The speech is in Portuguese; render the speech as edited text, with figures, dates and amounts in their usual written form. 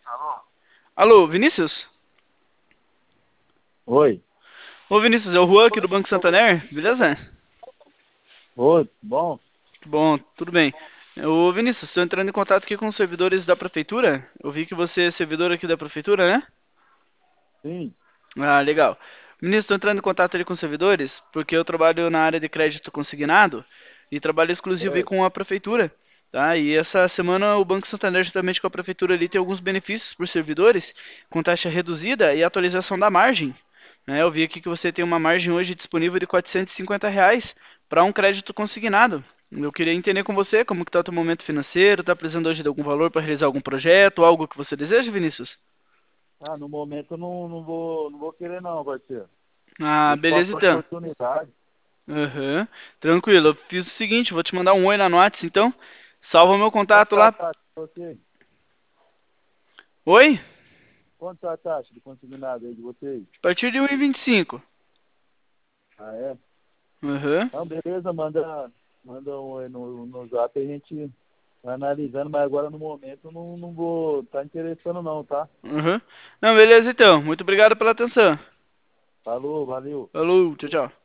Alô, Vinícius? Oi, Ô, Vinícius, é o Juan aqui do Banco Santander, beleza? oi, bom? Bom, tudo bem. Ô, Vinícius, estou entrando em contato aqui com os servidores da prefeitura. Eu vi que você é servidor aqui da prefeitura, né? Sim, Ah, legal. Vinícius, estou entrando em contato ali com os servidores porque eu trabalho na área de crédito consignado e trabalho exclusivo aí oi. com a prefeitura, tá? E essa semana o Banco Santander, juntamente com a prefeitura ali, tem alguns benefícios para os servidores, com taxa reduzida e atualização da margem, né? Eu vi aqui que você tem uma margem hoje disponível de R$ 450 para um crédito consignado. Eu queria entender com você como que está o teu momento financeiro, está precisando hoje de algum valor para realizar algum projeto, algo que você deseja, Vinícius? Ah, no momento eu não vou querer não, parceiro. Ah, Deixa para beleza outra então. oportunidade. Aham, tranquilo. Eu fiz o seguinte, vou te mandar um oi lá no Whats, então. Salva meu Quanto contato tá a lá. taxa de vocês? Oi? Quanto tá a taxa de consignado aí de vocês? A partir de 1,25. Ah, é? Aham, Não, beleza, manda um oi no zap e a gente vai analisando, mas agora no momento eu não vou tá interessando não, tá? aham. Não, beleza então. Muito obrigado pela atenção. Falou, valeu. Falou, tchau, tchau.